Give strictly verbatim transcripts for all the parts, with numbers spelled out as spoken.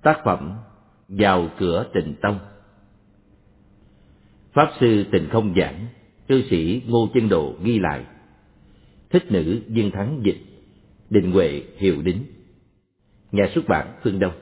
Tác phẩm Vào cửa Tịnh Tông. Pháp sư Tịnh Không giảng, cư sĩ Ngô Chân Độ ghi lại. Thích nữ Viên Thắng dịch, Định Huệ hiệu đính. Nhà xuất bản Phương Đông.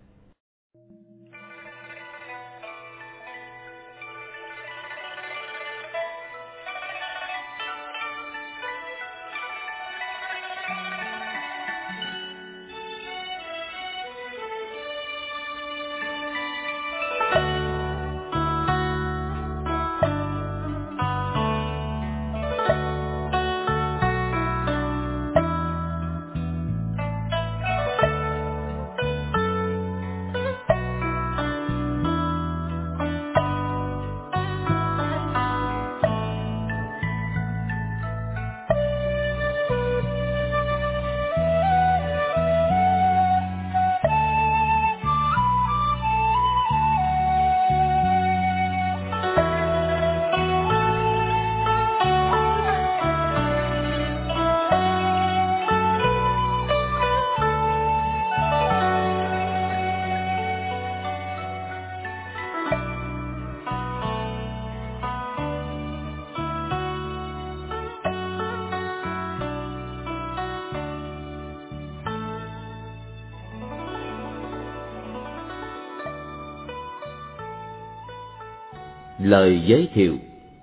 Lời giới thiệu.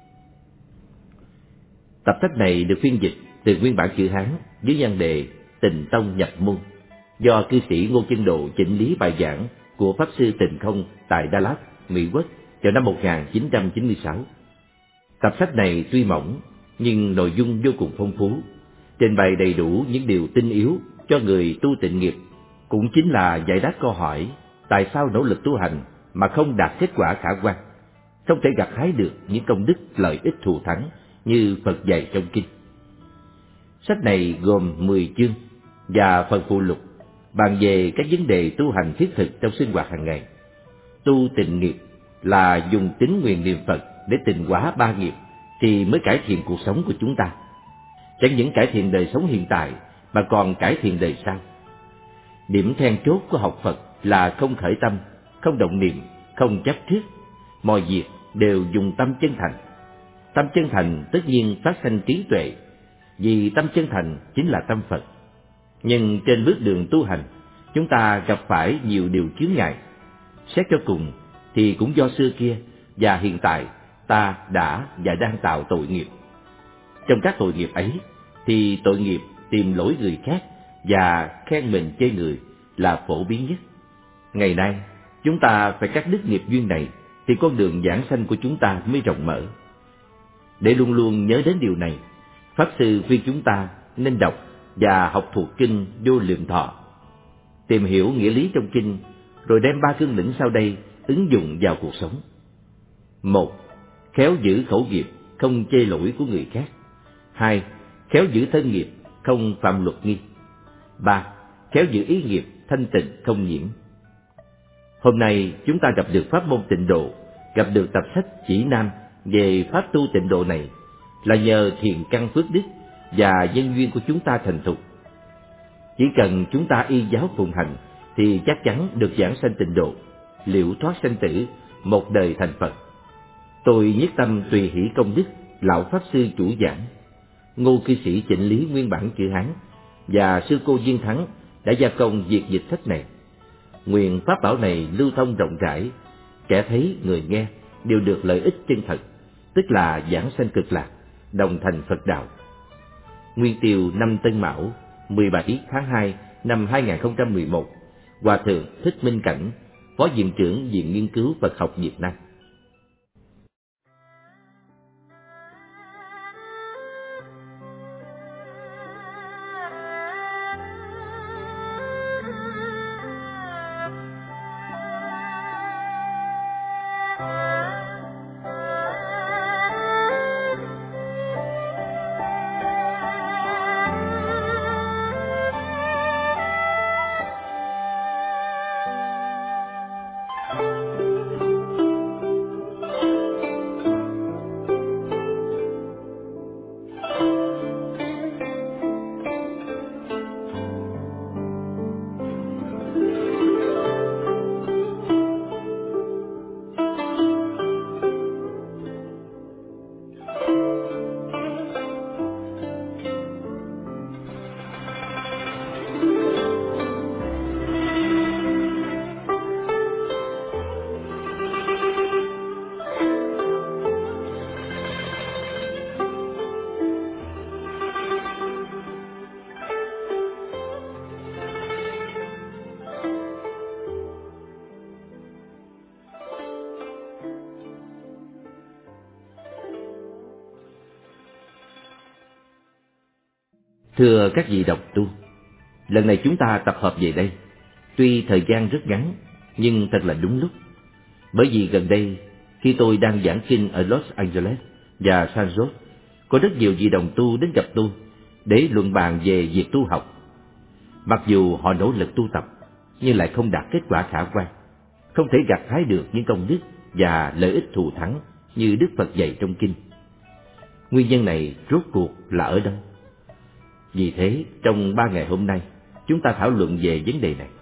Tập sách này được phiên dịch từ nguyên bản chữ Hán với nhan đề Tịnh Tông nhập môn, do cư sĩ Ngô Chân Độ chỉnh lý bài giảng của Pháp sư Tịnh Không tại Đà Lạt, Mỹ Quốc vào năm một nghìn chín trăm chín mươi sáu. Tập sách này tuy mỏng nhưng nội dung vô cùng phong phú, trình bày đầy đủ những điều tinh yếu cho người tu tịnh nghiệp, cũng chính là giải đáp câu hỏi tại sao nỗ lực tu hành mà không đạt kết quả khả quan, không thể gặt hái được những công đức lợi ích thù thắng như Phật dạy trong kinh. Sách này gồm mười chương và phần phụ lục bàn về các vấn đề tu hành thiết thực trong sinh hoạt hàng ngày. Tu tịnh nghiệp là dùng tín nguyện niệm Phật để tịnh hóa ba nghiệp thì mới cải thiện cuộc sống của chúng ta. Chẳng những cải thiện đời sống hiện tại mà còn cải thiện đời sau. Điểm then chốt của học Phật là không khởi tâm, không động niệm, không chấp trước. Mọi việc đều dùng tâm chân thành. Tâm chân thành tất nhiên phát sanh trí tuệ, vì tâm chân thành chính là tâm Phật. Nhưng trên bước đường tu hành, chúng ta gặp phải nhiều điều chướng ngại. Xét cho cùng thì cũng do xưa kia và hiện tại ta đã và đang tạo tội nghiệp. Trong các tội nghiệp ấy thì tội nghiệp tìm lỗi người khác và khen mình chê người là phổ biến nhất. Ngày nay chúng ta phải cắt đứt nghiệp duyên này thì con đường giảng sanh của chúng ta mới rộng mở. Để luôn luôn nhớ đến điều này, Pháp sư khuyên chúng ta nên đọc và học thuộc kinh Vô Lượng Thọ, tìm hiểu nghĩa lý trong kinh, rồi đem ba cương lĩnh sau đây ứng dụng vào cuộc sống. Một, khéo giữ khẩu nghiệp, không chê lỗi của người khác. Hai, khéo giữ thân nghiệp, không phạm luật nghi. Ba, khéo giữ ý nghiệp, thanh tịnh không nhiễm. Hôm nay chúng ta gặp được pháp môn tịnh độ, gặp được tập sách chỉ nam về pháp tu tịnh độ này là nhờ thiền căn phước đức và nhân duyên của chúng ta thành thục. Chỉ cần chúng ta y giáo phụng hành thì chắc chắn được giảng sanh tịnh độ, liễu thoát sanh tử, một đời thành Phật. Tôi nhất tâm tùy hỷ công đức lão pháp sư chủ giảng, Ngô cư sĩ chỉnh lý nguyên bản chữ Hán và sư cô Viên Thắng đã gia công việc dịch sách này. Nguyện pháp bảo này lưu thông rộng rãi, kẻ thấy người nghe đều được lợi ích chân thật, tức là giảng sanh cực lạc, đồng thành Phật đạo. Nguyên tiêu năm Tân Mão, mười bảy tháng hai năm hai nghìn không trăm mười một, Hòa thượng Thích Minh Cảnh, Phó Viện trưởng Viện Nghiên cứu Phật học Việt Nam. Thưa các vị đồng tu, lần này chúng ta tập hợp về đây, tuy thời gian rất ngắn, nhưng thật là đúng lúc. Bởi vì gần đây, khi tôi đang giảng kinh ở Los Angeles và San Jose, có rất nhiều vị đồng tu đến gặp tôi để luận bàn về việc tu học. Mặc dù họ nỗ lực tu tập, nhưng lại không đạt kết quả khả quan, không thể gặt hái được những công đức và lợi ích thù thắng như Đức Phật dạy trong kinh. Nguyên nhân này rốt cuộc là ở đâu? Vì thế, trong ba ngày hôm nay, chúng ta thảo luận về vấn đề này.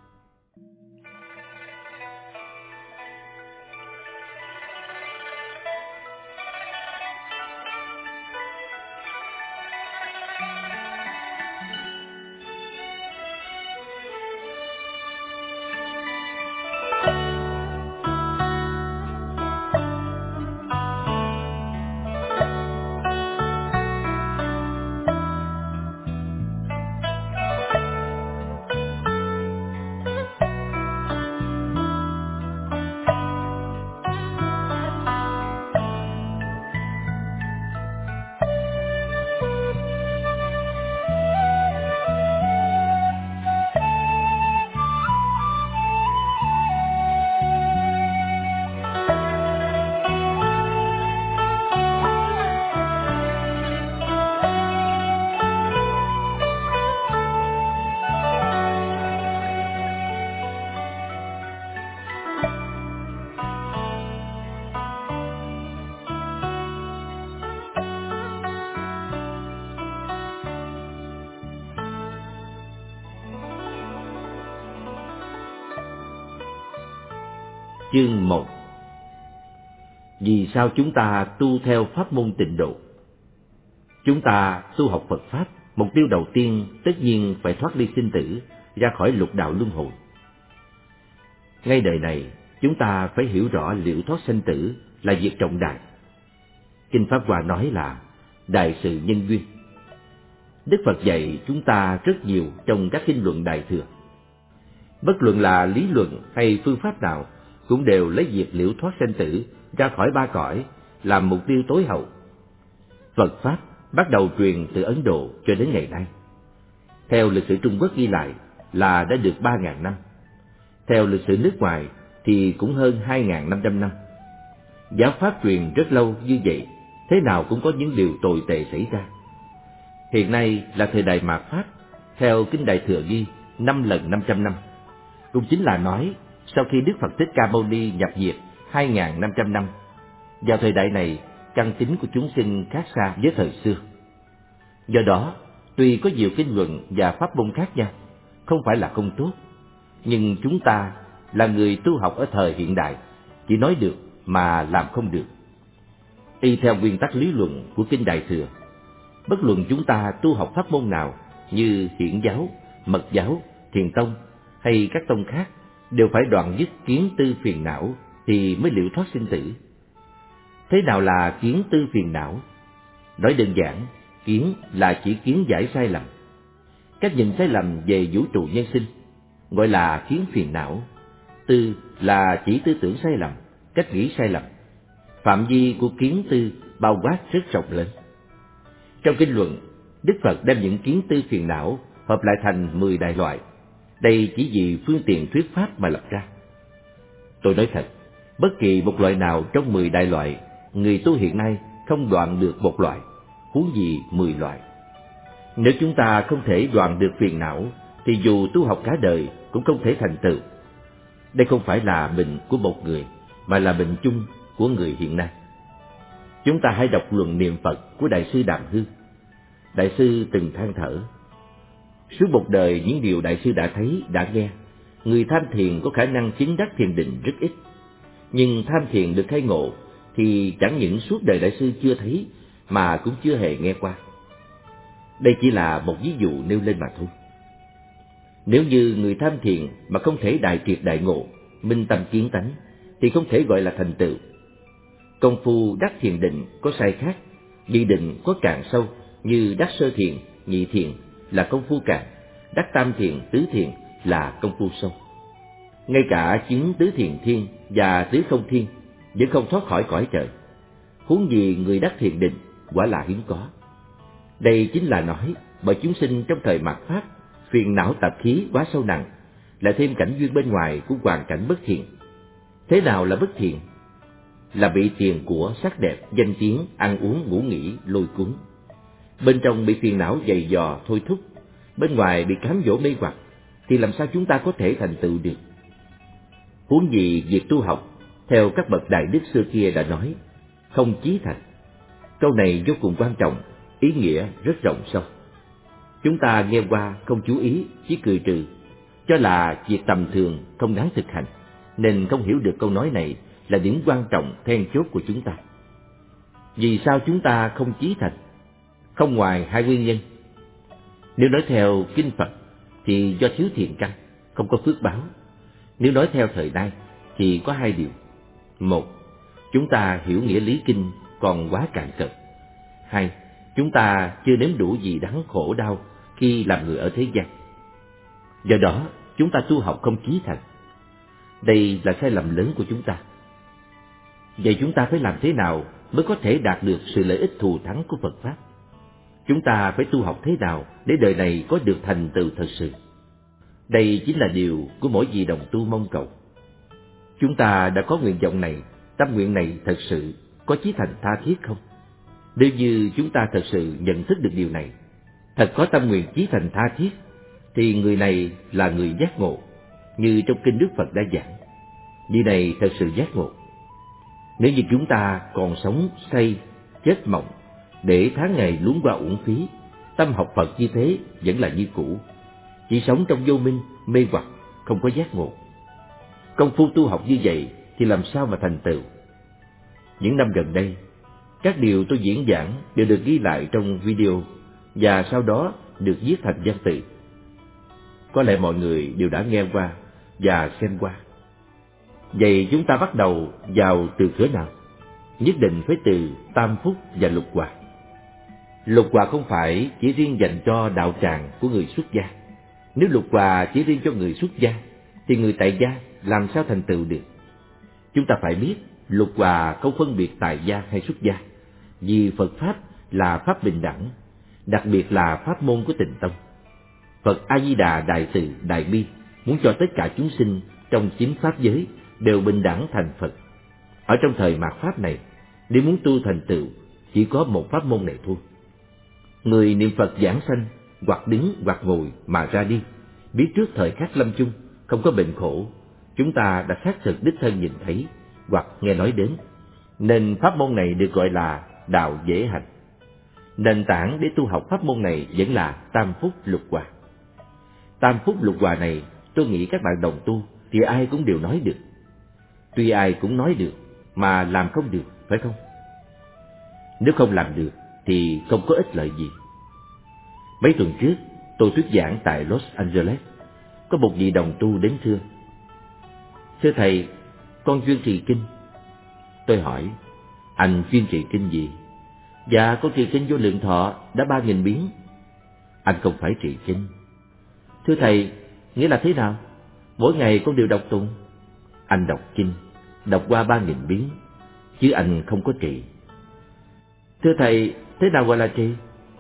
Chương một. Vì sao chúng ta tu theo pháp môn Tịnh Độ? Chúng ta tu học Phật Pháp, mục tiêu đầu tiên tất nhiên phải thoát ly sinh tử, ra khỏi lục đạo luân hồi. Ngay đời này, chúng ta phải hiểu rõ liễu thoát sanh tử là việc trọng đại. Kinh Pháp Hoa nói là đại sự nhân duyên. Đức Phật dạy chúng ta rất nhiều trong các kinh luận Đại Thừa. Bất luận là lý luận hay phương pháp nào, cũng đều lấy việc liễu thoát sanh tử, ra khỏi ba cõi làm mục tiêu tối hậu. Phật Pháp bắt đầu truyền từ Ấn Độ cho đến ngày nay. Theo lịch sử Trung Quốc ghi lại là đã được ba ngàn năm. Theo lịch sử nước ngoài thì cũng hơn hai ngàn năm trăm năm. Giáo Pháp truyền rất lâu như vậy, thế nào cũng có những điều tồi tệ xảy ra. Hiện nay là thời đại mạt Pháp, theo Kinh Đại Thừa ghi năm lần năm trăm năm. Cũng chính là nói, sau khi Đức Phật Thích Ca Mâu Ni nhập diệt hai ngàn năm trăm năm, vào thời đại này, căn tính của chúng sinh khác xa với thời xưa. Do đó, tuy có nhiều kinh luận và pháp môn khác nhau, không phải là không tốt, nhưng chúng ta là người tu học ở thời hiện đại, chỉ nói được mà làm không được. Y theo nguyên tắc lý luận của Kinh Đại Thừa, bất luận chúng ta tu học pháp môn nào như Hiển giáo, Mật giáo, Thiền tông hay các tông khác, đều phải đoạn dứt kiến tư phiền não thì mới liễu thoát sinh tử. Thế nào là kiến tư phiền não? Nói đơn giản, kiến là chỉ kiến giải sai lầm. Cách nhìn sai lầm về vũ trụ nhân sinh gọi là kiến phiền não. Tư là chỉ tư tưởng sai lầm, cách nghĩ sai lầm. Phạm vi của kiến tư bao quát rất rộng lớn. Trong kinh luận, Đức Phật đem những kiến tư phiền não hợp lại thành mười đại loại. Đây chỉ vì phương tiện thuyết pháp mà lập ra. Tôi nói thật, bất kỳ một loại nào trong mười đại loại, người tu hiện nay không đoạn được một loại, huống gì mười loại. Nếu chúng ta không thể đoạn được phiền não, thì dù tu học cả đời cũng không thể thành tựu. Đây không phải là bệnh của một người, mà là bệnh chung của người hiện nay. Chúng ta hãy đọc luận niệm Phật của Đại sư Đàm Hư. Đại sư từng than thở: suốt một đời những điều Đại sư đã thấy, đã nghe, người tham thiền có khả năng chứng đắc thiền định rất ít. Nhưng tham thiền được khai ngộ thì chẳng những suốt đời Đại sư chưa thấy mà cũng chưa hề nghe qua. Đây chỉ là một ví dụ nêu lên mà thôi. Nếu như người tham thiền mà không thể đại triệt đại ngộ, minh tâm kiến tánh, thì không thể gọi là thành tựu. Công phu đắc thiền định có sai khác, vì định có cạn sâu, như đắc sơ thiền, nhị thiền là công phu cạn, đắc tam thiền, tứ thiền là công phu sâu. Ngay cả chứng tứ thiền thiên và tứ không thiên vẫn không thoát khỏi cõi trời, huống gì người đắc thiền định, quả là hiếm có. Đây chính là nói bởi chúng sinh trong thời mạt Pháp, phiền não tạp khí quá sâu nặng, lại thêm cảnh duyên bên ngoài của hoàn cảnh bất thiện. Thế nào là bất thiện? Là bị tiền của, sắc đẹp, danh tiếng, ăn uống, ngủ nghỉ, lôi cuốn. Bên trong bị phiền não dày dò, thôi thúc, bên ngoài bị cám dỗ mê hoặc, thì làm sao chúng ta có thể thành tựu được? Huống gì việc tu học, theo các bậc đại đức xưa kia đã nói, không chí thành. Câu này vô cùng quan trọng, ý nghĩa rất rộng sâu. Chúng ta nghe qua không chú ý, chỉ cười trừ, cho là việc tầm thường không đáng thực hành, nên không hiểu được câu nói này là điểm quan trọng then chốt của chúng ta. Vì sao chúng ta không chí thành? Không ngoài hai nguyên nhân. Nếu nói theo kinh Phật thì do thiếu thiện căn, không có phước báo. Nếu nói theo thời nay thì có hai điều. Một, chúng ta hiểu nghĩa lý kinh còn quá cạn cợt. Hai, chúng ta chưa nếm đủ gì đắng khổ đau khi làm người ở thế gian. Do đó, chúng ta tu học không chí thành. Đây là sai lầm lớn của chúng ta. Vậy chúng ta phải làm thế nào mới có thể đạt được sự lợi ích thù thắng của Phật Pháp? Chúng ta phải tu học thế nào để đời này có được thành tựu thật sự? Đây chính là điều của mỗi vị đồng tu mong cầu. Chúng ta đã có nguyện vọng này, tâm nguyện này thật sự có chí thành tha thiết không? Nếu như chúng ta thật sự nhận thức được điều này, thật có tâm nguyện chí thành tha thiết, thì người này là người giác ngộ, như trong kinh Đức Phật đã giảng. Vị này thật sự giác ngộ. Nếu như chúng ta còn sống say, chết mộng, để tháng ngày luống qua uổng phí, tâm học Phật như thế vẫn là như cũ, chỉ sống trong vô minh, mê hoặc, không có giác ngộ. Công phu tu học như vậy thì làm sao mà thành tựu? Những năm gần đây, các điều tôi diễn giảng đều được ghi lại trong video và sau đó được viết thành văn tự. Có lẽ mọi người đều đã nghe qua và xem qua. Vậy chúng ta bắt đầu vào từ cửa nào? Nhất định phải từ tam phúc và lục hòa. Lục hòa không phải chỉ riêng dành cho đạo tràng của người xuất gia. Nếu lục hòa chỉ riêng cho người xuất gia, thì người tại gia làm sao thành tựu được? Chúng ta phải biết lục hòa không phân biệt tại gia hay xuất gia, vì Phật Pháp là Pháp bình đẳng, đặc biệt là pháp môn của Tịnh Tông. Phật A-di-đà Đại Từ Đại Bi muốn cho tất cả chúng sinh trong chín pháp giới đều bình đẳng thành Phật. Ở trong thời mạt Pháp này, nếu muốn tu thành tựu, chỉ có một pháp môn này thôi. Người niệm Phật giảng sanh, hoặc đứng hoặc ngồi mà ra đi, biết trước thời khắc lâm chung, không có bệnh khổ, chúng ta đã xác thực đích thân nhìn thấy hoặc nghe nói đến, nên pháp môn này được gọi là đạo dễ hành. Nền tảng để tu học pháp môn này vẫn là tam phúc lục hòa. Tam phúc lục hòa này, tôi nghĩ các bạn đồng tu thì ai cũng đều nói được. Tuy ai cũng nói được mà làm không được, phải không? Nếu không làm được thì không có ích lợi gì. Mấy tuần trước, tôi thuyết giảng tại Los Angeles. Có một vị đồng tu đến thưa: "Thưa thầy, con chuyên trì kinh." Tôi hỏi: "Anh chuyên trì kinh gì?" "Dạ, con trì kinh Vô Lượng Thọ đã ba nghìn biến." "Anh không phải trì kinh." "Thưa thầy, nghĩa là thế nào?" "Mỗi ngày con đều đọc tụng." "Anh đọc kinh, đọc qua ba nghìn biến, chứ anh không có trì." "Thưa thầy, thế nào gọi là trì?"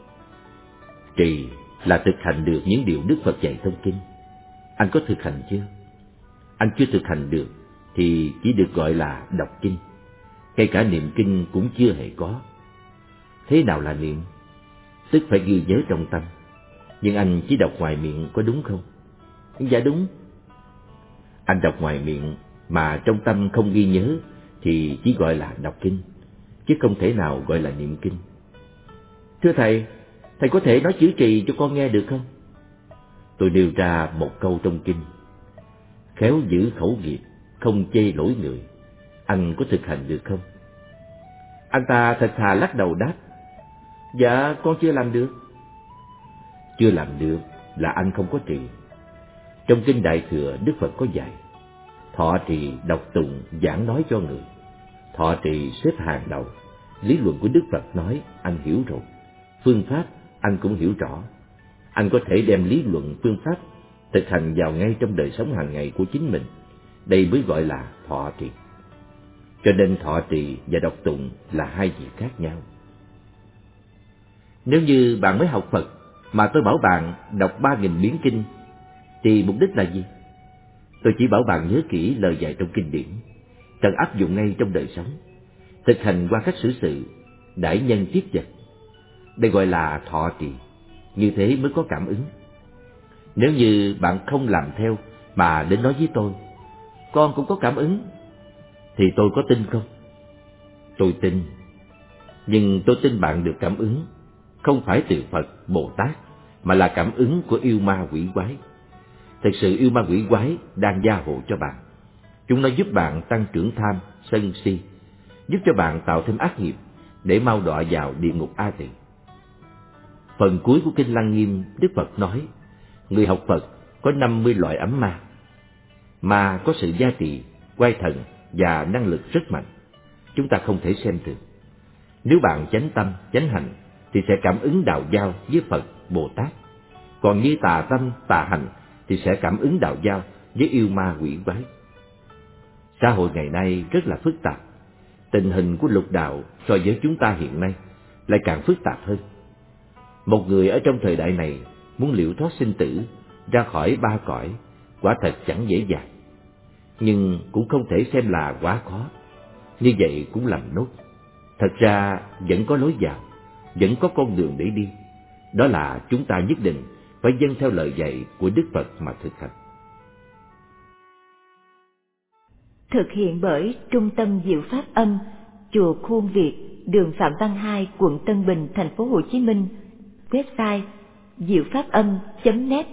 "Trì là thực hành được những điều Đức Phật dạy trong kinh. Anh có thực hành chưa? Anh chưa thực hành được thì chỉ được gọi là đọc kinh. Ngay cả niệm kinh cũng chưa hề có." "Thế nào là niệm?" "Tức phải ghi nhớ trong tâm. Nhưng anh chỉ đọc ngoài miệng, có đúng không?" "Dạ đúng." "Anh đọc ngoài miệng mà trong tâm không ghi nhớ thì chỉ gọi là đọc kinh, chứ không thể nào gọi là niệm kinh." "Thưa thầy, thầy có thể nói chữ trì cho con nghe được không?" Tôi nêu ra một câu trong kinh: "Khéo giữ khẩu nghiệp, không chê lỗi người." Anh có thực hành được không? Anh ta thật thà lắc đầu đáp: "Dạ, con chưa làm được." Chưa làm được là anh không có trì. Trong kinh Đại Thừa, Đức Phật có dạy: thọ trì đọc tụng giảng nói cho người. Thọ trì xếp hàng đầu. Lý luận của Đức Phật nói anh hiểu rồi, phương pháp anh cũng hiểu rõ. Anh có thể đem lý luận phương pháp thực hành vào ngay trong đời sống hàng ngày của chính mình. Đây mới gọi là thọ trì. Cho nên thọ trì và đọc tụng là hai việc khác nhau. Nếu như bạn mới học Phật Mà tôi bảo bạn đọc ba nghìn biến kinh thì mục đích là gì? Tôi chỉ bảo bạn nhớ kỹ lời dạy trong kinh điển, cần áp dụng ngay trong đời sống, thực hành qua cách xử sự, đãi nhân tiếp vật. Đây gọi là thọ trì, như thế mới có cảm ứng. Nếu như bạn không làm theo mà đến nói với tôi, con cũng có cảm ứng, thì tôi có tin không? Tôi tin, nhưng tôi tin bạn được cảm ứng không phải từ Phật, Bồ Tát, mà là cảm ứng của yêu ma quỷ quái. Thực sự yêu ma quỷ quái đang gia hộ cho bạn. Chúng nó giúp bạn tăng trưởng tham, sân si, giúp cho bạn tạo thêm ác nghiệp để mau đọa vào địa ngục A Tỳ. Phần cuối của kinh Lăng Nghiêm, Đức Phật nói, người học Phật có năm mươi loại ấm ma. Ma có sự gia trì, quay thần và năng lực rất mạnh. Chúng ta không thể xem thường. Nếu bạn chánh tâm, chánh hành thì sẽ cảm ứng đạo giao với Phật, Bồ Tát. Còn như tà tâm, tà hành thì sẽ cảm ứng đạo giao với yêu ma quỷ quái. Xã hội ngày nay rất là phức tạp. Tình hình của lục đạo so với chúng ta hiện nay lại càng phức tạp hơn. Một người ở trong thời đại này muốn liễu thoát sinh tử, ra khỏi ba cõi, quả thật chẳng dễ dàng. Nhưng cũng không thể xem là quá khó. Như vậy cũng lầm nốt. Thật ra vẫn có lối vào, vẫn có con đường để đi. Đó là chúng ta nhất định phải vâng theo lời dạy của Đức Phật mà thực hành. Thực hiện bởi Trung tâm Diệu Pháp Âm, Chùa Khuôn Việt, đường Phạm Văn Hai, quận Tân Bình, thành phố Hồ Chí Minh. Website diệu pháp âm chấm net.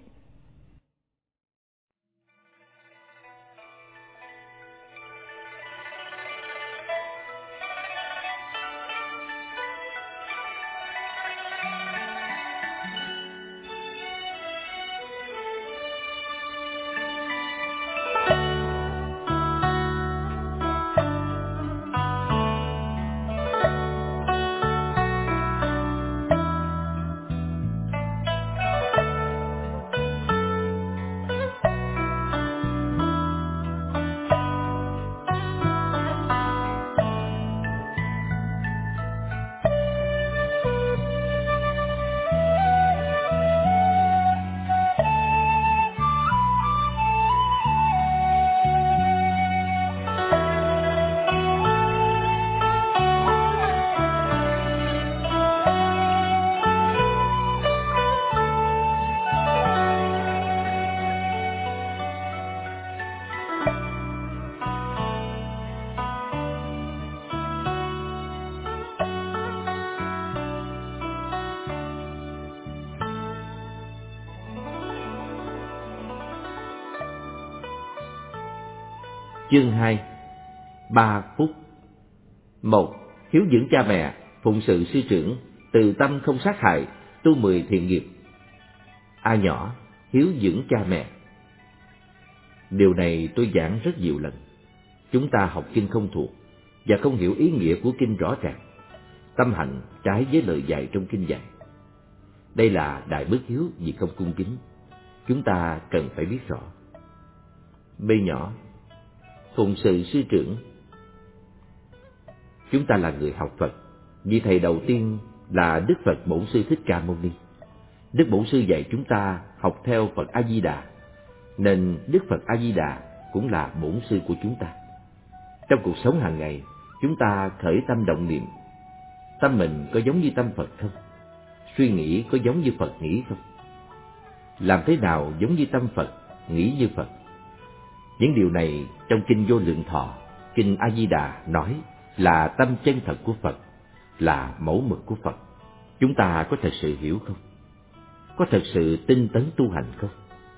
Chương hai. Ba phúc. Một. Hiếu dưỡng cha mẹ, phụng sự sư trưởng, từ tâm không sát hại, tu mười thiện nghiệp. A nhỏ, hiếu dưỡng cha mẹ. Điều này tôi giảng rất nhiều lần. Chúng ta học kinh không thuộc và không hiểu ý nghĩa của kinh rõ ràng. Tâm hạnh trái với lời dạy trong kinh dạy. Đây là đại bất hiếu vì không cung kính. Chúng ta cần phải biết rõ. B nhỏ, phụng sự sư trưởng. Chúng ta là người học Phật, vì thầy đầu tiên là Đức Phật Bổn Sư Thích Ca Mâu Ni. Đức Bổn Sư dạy chúng ta học theo Phật A Di Đà, nên Đức Phật A Di Đà cũng là bổn sư của chúng ta. Trong cuộc sống hàng ngày, chúng ta khởi tâm động niệm, tâm mình có giống như tâm Phật không? Suy nghĩ có giống như Phật nghĩ không? Làm thế nào giống như tâm Phật, nghĩ như Phật? Những điều này trong kinh Vô Lượng Thọ, kinh A Di Đà nói là tâm chân thật của Phật, là mẫu mực của Phật. Chúng ta có thật sự hiểu không? Có thật sự tinh tấn tu hành không?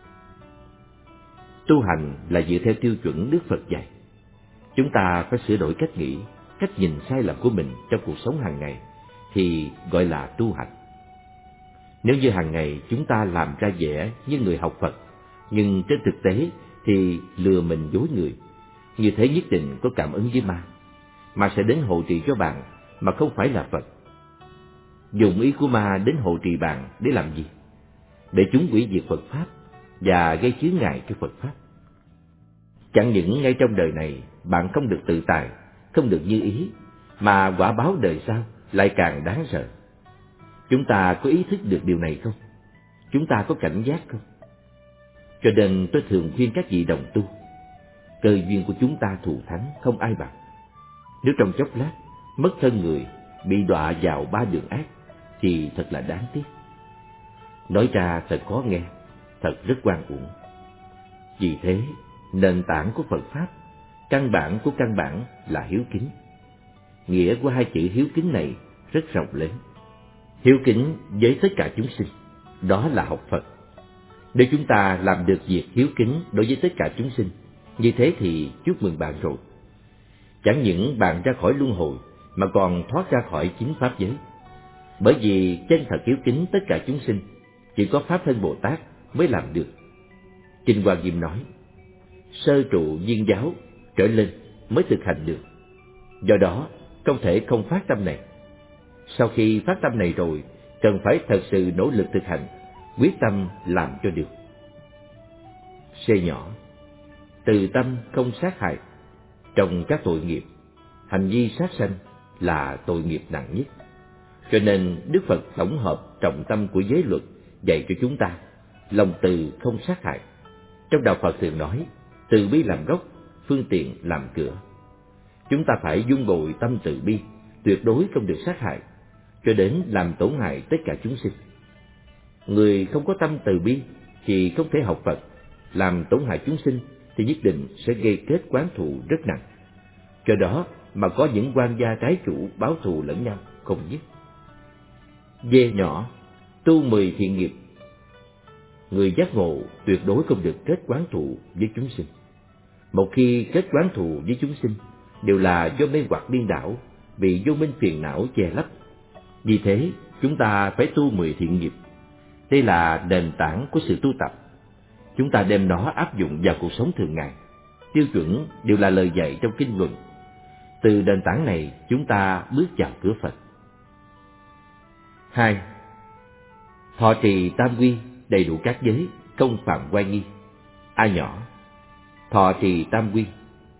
Tu hành là dựa theo tiêu chuẩn Đức Phật dạy. Chúng ta phải sửa đổi cách nghĩ, cách nhìn sai lầm của mình trong cuộc sống hàng ngày thì gọi là tu hành. Nếu như hàng ngày chúng ta làm ra vẻ như người học Phật, nhưng trên thực tế thì lừa mình dối người, như thế nhất định có cảm ứng với ma, mà sẽ đến hộ trì cho bạn mà không phải là Phật. Dùng ý của ma đến hộ trì bạn để làm gì? Để chúng hủy diệt Phật Pháp và gây chướng ngại cho Phật Pháp. Chẳng những ngay trong đời này bạn không được tự tại, không được như ý, mà quả báo đời sau lại càng đáng sợ. Chúng ta có ý thức được điều này không? Chúng ta có cảnh giác không? Cho nên tôi thường khuyên các vị đồng tu, cơ duyên của chúng ta thù thắng không ai bằng. Nếu trong chốc lát mất thân người, bị đọa vào ba đường ác, thì thật là đáng tiếc. Nói ra thật khó nghe, thật rất oan uổng. Vì thế, nền tảng của Phật Pháp, căn bản của căn bản là hiếu kính. Nghĩa của hai chữ hiếu kính này rất rộng lớn. Hiếu kính với tất cả chúng sinh, đó là học Phật. Nếu chúng ta làm được việc hiếu kính đối với tất cả chúng sinh, như thế thì chúc mừng bạn rồi. Chẳng những bạn ra khỏi luân hồi, mà còn thoát ra khỏi chính Pháp giới. Bởi vì chân thật hiếu kính tất cả chúng sinh, chỉ có Pháp Thân Bồ Tát mới làm được. Kinh Hoa Nghiêm nói, sơ trụ viên giáo trở lên mới thực hành được. Do đó, không thể không phát tâm này. Sau khi phát tâm này rồi, cần phải thật sự nỗ lực thực hành, quyết tâm làm cho được. C nhỏ, từ tâm không sát hại. Trong các tội nghiệp, hành vi sát sanh là tội nghiệp nặng nhất. Cho nên Đức Phật tổng hợp trọng tâm của giới luật dạy cho chúng ta lòng từ không sát hại. Trong đạo Phật thường nói, từ bi làm gốc, phương tiện làm cửa. Chúng ta phải dung bồi tâm từ bi, tuyệt đối không được sát hại, cho đến làm tổn hại tất cả chúng sinh. Người không có tâm từ bi thì không thể học Phật, làm tổn hại chúng sinh thì nhất định sẽ gây kết oán thù rất nặng. Do đó mà có những quan gia trái chủ báo thù lẫn nhau không dứt. D nhỏ, tu mười thiện nghiệp. Người giác ngộ tuyệt đối không được kết oán thù với chúng sinh. Một khi kết oán thù với chúng sinh, đều là do mê hoặc điên đảo, bị vô minh phiền não che lấp. Vì thế, chúng ta phải tu mười thiện nghiệp. Đây là nền tảng của sự tu tập. Chúng ta đem nó áp dụng vào cuộc sống thường ngày. Tiêu chuẩn đều là lời dạy trong kinh luận. Từ nền tảng này, chúng ta bước vào cửa Phật. Hai, thọ trì tam quy, đầy đủ các giới, không phạm oai nghi. A nhỏ, thọ trì tam quy.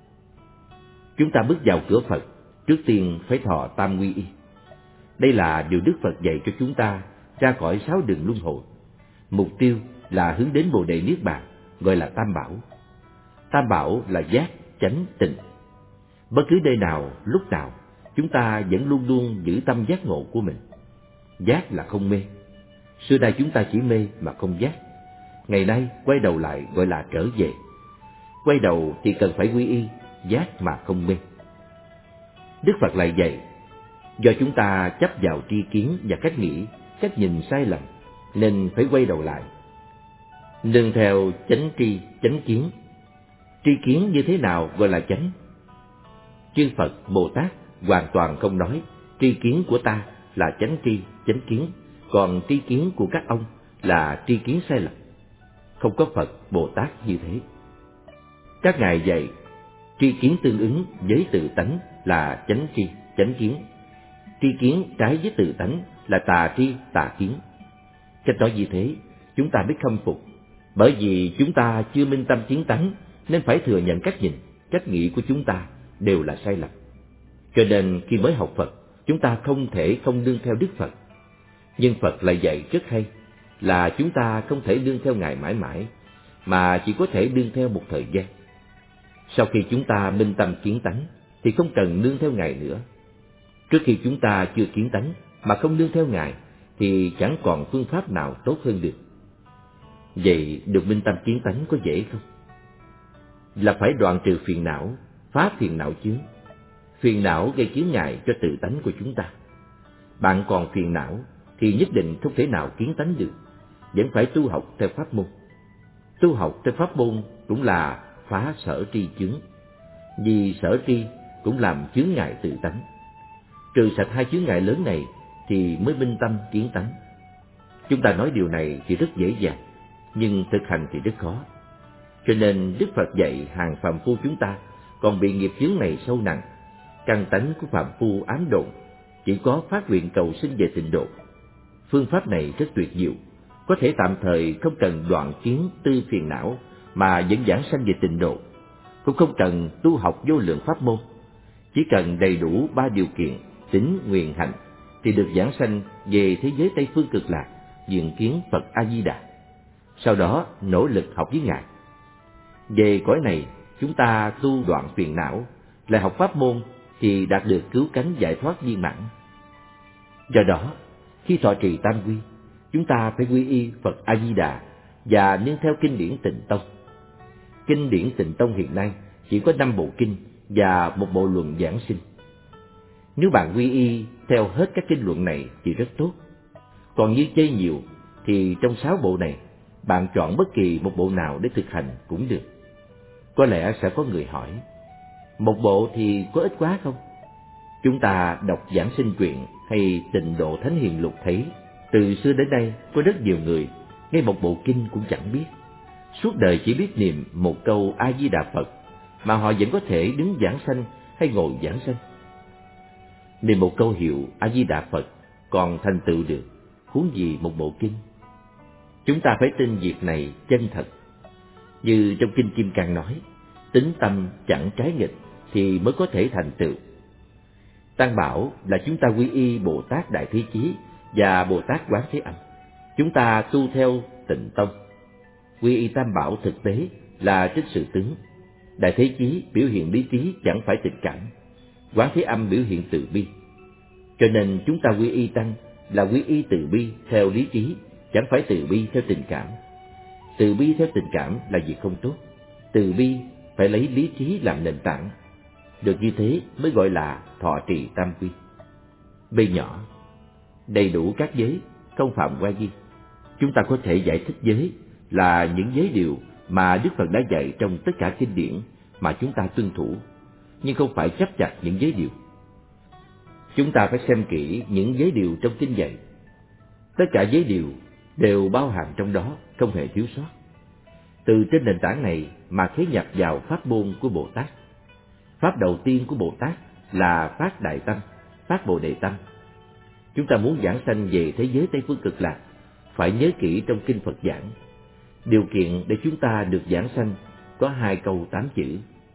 Chúng ta bước vào cửa Phật, trước tiên phải thọ tam quy y. Đây là điều Đức Phật dạy cho chúng ta ra khỏi sáu đường luân hồi. Mục tiêu là hướng đến Bồ Đề Niết Bàn, gọi là Tam Bảo. Tam Bảo là giác, chánh, tịnh. Bất cứ nơi nào, lúc nào, chúng ta vẫn luôn luôn giữ tâm giác ngộ của mình. Giác là không mê. Xưa nay chúng ta chỉ mê mà không giác. Ngày nay quay đầu lại gọi là trở về. Quay đầu thì cần phải quy y, giác mà không mê. Đức Phật lại dạy, do chúng ta chấp vào tri kiến và cách nghĩ, cách nhìn sai lầm, nên phải quay đầu lại. Nương theo chánh tri, chánh kiến. Tri kiến như thế nào gọi là chánh? Chư Phật, Bồ Tát hoàn toàn không nói tri kiến của ta là chánh tri, chánh kiến, còn tri kiến của các ông là tri kiến sai lầm. Không có Phật, Bồ Tát như thế. Các ngài dạy tri kiến tương ứng với tự tánh là chánh tri, chánh kiến. Tri kiến trái với tự tánh là tà tri, tà kiến. Cách nói như thế, chúng ta biết khâm phục. Bởi vì chúng ta chưa minh tâm kiến tánh, nên phải thừa nhận cách nhìn, cách nghĩ của chúng ta đều là sai lầm. Cho nên khi mới học Phật, chúng ta không thể không nương theo Đức Phật. Nhưng Phật lại dạy rất hay, là chúng ta không thể nương theo Ngài mãi mãi, mà chỉ có thể nương theo một thời gian. Sau khi chúng ta minh tâm kiến tánh, thì không cần nương theo Ngài nữa. Trước khi chúng ta chưa kiến tánh, mà không nương theo Ngài, thì chẳng còn phương pháp nào tốt hơn được. Vậy được minh tâm kiến tánh có dễ không? Là phải đoạn trừ phiền não, phá phiền não chướng. Phiền não gây chướng ngại cho tự tánh của chúng ta. Bạn còn phiền não thì nhất định không thể nào kiến tánh được, vẫn phải tu học theo pháp môn. Tu học theo pháp môn cũng là phá sở tri chướng, vì sở tri cũng làm chướng ngại tự tánh. Trừ sạch hai chướng ngại lớn này thì mới minh tâm kiến tánh. Chúng ta nói điều này thì rất dễ dàng, nhưng thực hành thì rất khó. Cho nên Đức Phật dạy hàng phàm phu chúng ta còn bị nghiệp chướng này sâu nặng. Căn tánh của phàm phu ám độn, chỉ có phát nguyện cầu sinh về tịnh độ. Phương pháp này rất tuyệt diệu, có thể tạm thời không cần đoạn kiến tư phiền não mà vẫn giảng sanh về tịnh độ, cũng không cần tu học vô lượng pháp môn. Chỉ cần đầy đủ ba điều kiện tín, nguyện, hành thì được giảng sanh về thế giới Tây Phương Cực Lạc, diện kiến Phật A Di Đà. Sau đó nỗ lực học với Ngài. Về cõi này, chúng ta tu đoạn phiền não, lại học pháp môn thì đạt được cứu cánh giải thoát viên mãn. Do đó, khi thọ trì tam quy, chúng ta phải quy y Phật A Di Đà và nương theo kinh điển Tịnh Tông. Kinh điển Tịnh Tông hiện nay chỉ có năm bộ kinh và một bộ luận giảng sinh. Nếu bạn quy y theo hết các kinh luận này thì rất tốt. Còn như chê nhiều thì trong sáu bộ này, bạn chọn bất kỳ một bộ nào để thực hành cũng được. Có lẽ sẽ có người hỏi, một bộ thì có ít quá không? Chúng ta đọc giảng sinh truyện hay Tịnh Độ Thánh Hiền Lục thấy, từ xưa đến nay có rất nhiều người ngay một bộ kinh cũng chẳng biết, suốt đời chỉ biết niệm một câu A Di Đà Phật mà họ vẫn có thể đứng giảng sanh hay ngồi giảng sanh. Niệm một câu hiệu A Di Đà Phật còn thành tựu được, huống gì một bộ kinh. Chúng ta phải tin việc này chân thật. Như trong kinh Kim Cang nói, tín tâm chẳng trái nghịch thì mới có thể thành tựu. Tăng bảo là chúng ta quy y Bồ Tát Đại Thế Chí và Bồ Tát Quán Thế Âm. Chúng ta tu theo Tịnh Tông. Quy y Tam Bảo thực tế là trích sự tướng. Đại Thế Chí biểu hiện lý trí chẳng phải tình cảm. Quán Thế Âm biểu hiện từ bi. Cho nên chúng ta quy y Tăng là quy y từ bi theo lý trí, chẳng phải từ bi theo tình cảm. Từ bi theo tình cảm là việc không tốt. Từ bi phải lấy lý trí làm nền tảng. Được như thế mới gọi là thọ trì tam quy. B nhỏ, đầy đủ các giới, không phạm qua vi. Chúng ta có thể giải thích giới là những giới điều mà Đức Phật đã dạy trong tất cả kinh điển mà chúng ta tuân thủ, nhưng không phải chấp chặt những giới điều. Chúng ta phải xem kỹ những giới điều trong kinh dạy. Tất cả giới điều đều bao hàm trong đó, không hề thiếu sót. Từ trên nền tảng này mà khế nhập vào pháp môn của Bồ Tát. Pháp đầu tiên của Bồ Tát là phát đại tâm, phát Bồ Đề tâm. Chúng ta muốn giảng sanh về thế giới Tây Phương Cực Lạc, phải nhớ kỹ trong kinh Phật giảng. Điều kiện để chúng ta được giảng sanh có hai câu tám chữ.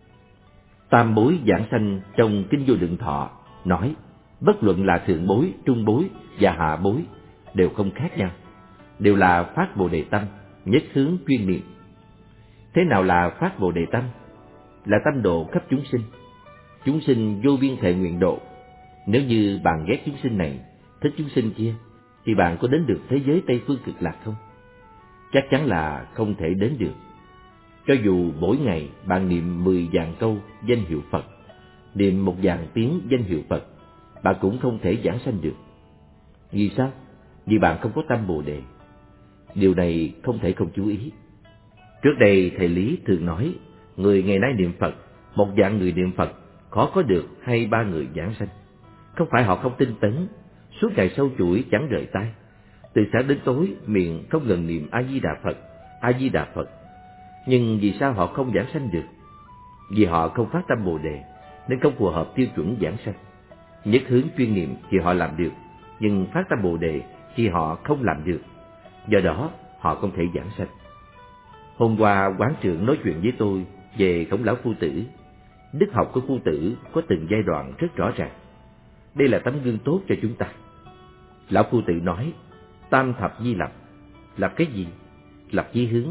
Tam bối giảng sanh trong kinh Vô Lượng Thọ nói, bất luận là thượng bối, trung bối và hạ bối đều không khác nhau, đều là phát Bồ Đề tâm, nhất hướng chuyên niệm. Thế nào là phát Bồ Đề tâm? Là tâm độ khắp chúng sinh. Chúng sinh vô biên thệ nguyện độ. Nếu như bạn ghét chúng sinh này, thích chúng sinh kia, thì bạn có đến được thế giới Tây Phương Cực Lạc không? Chắc chắn là không thể đến được. Cho dù mỗi ngày bạn niệm mười vạn câu danh hiệu Phật, niệm một vạn tiếng danh hiệu Phật, bạn cũng không thể giảng sanh được. Vì sao? Vì bạn không có tâm Bồ Đề. Điều này không thể không chú ý. Trước đây thầy Lý thường nói, người ngày nay niệm Phật, một vạn người niệm Phật, khó có được hai ba người giảng sanh. Không phải họ không tinh tấn, suốt ngày sâu chuỗi chẳng rời tay. Từ sáng đến tối miệng không ngừng niệm A Di Đà Phật, A Di Đà Phật. Nhưng vì sao họ không giảng sanh được? Vì họ không phát tâm Bồ Đề, nên không phù hợp tiêu chuẩn giảng sanh. Nhất hướng chuyên niệm thì họ làm được, nhưng phát tâm Bồ Đề thì họ không làm được. Do đó họ không thể giảng sanh. Hôm qua quán trưởng nói chuyện với tôi về Khổng Lão Phu Tử. Đức học của Phu Tử có từng giai đoạn rất rõ ràng. Đây là tấm gương tốt cho chúng ta. Lão Phu Tử nói, tam thập di lập. Lập cái gì? Lập chí hướng.